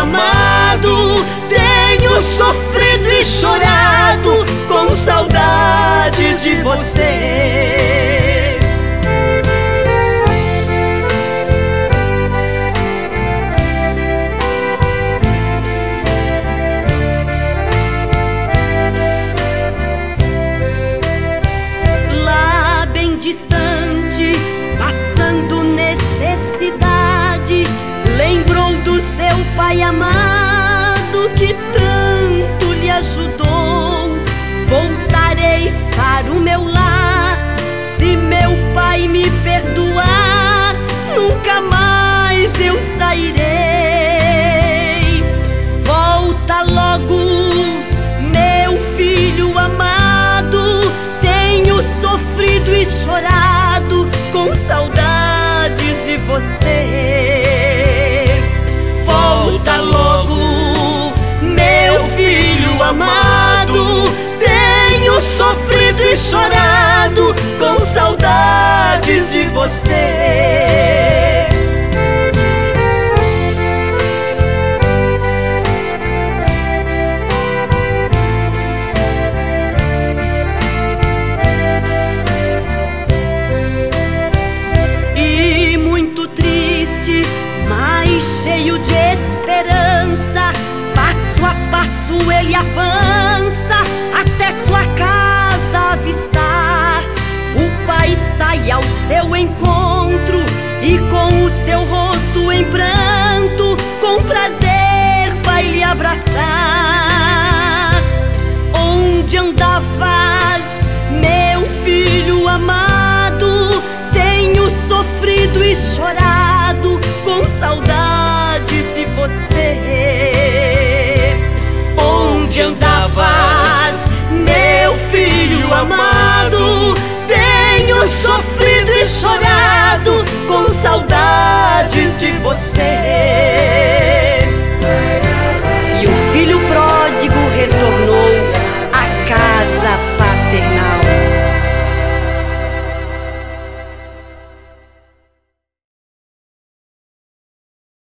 amado, tenho sofrido e chorado com saudades de você. Lá bem distante, passando necessidade, lembrou do seu pai amado que tanto lhe ajudou. Voltarei para o meu lar, se meu pai me perdoar, nunca mais eu sairei. Volta logo, meu filho amado, tenho sofrido e chorado com saudades de você. Volta logo, meu filho amado, tenho sofrido e chorado com saudades de você. E muito triste, mas cheio de esperança, passo a passo ele avança até sua casa avistar. O pai sai ao seu encontro e com o seu rosto em pranto, com prazer vai lhe abraçar. Onde andavas, meu filho amado? Tenho sofrido e chorado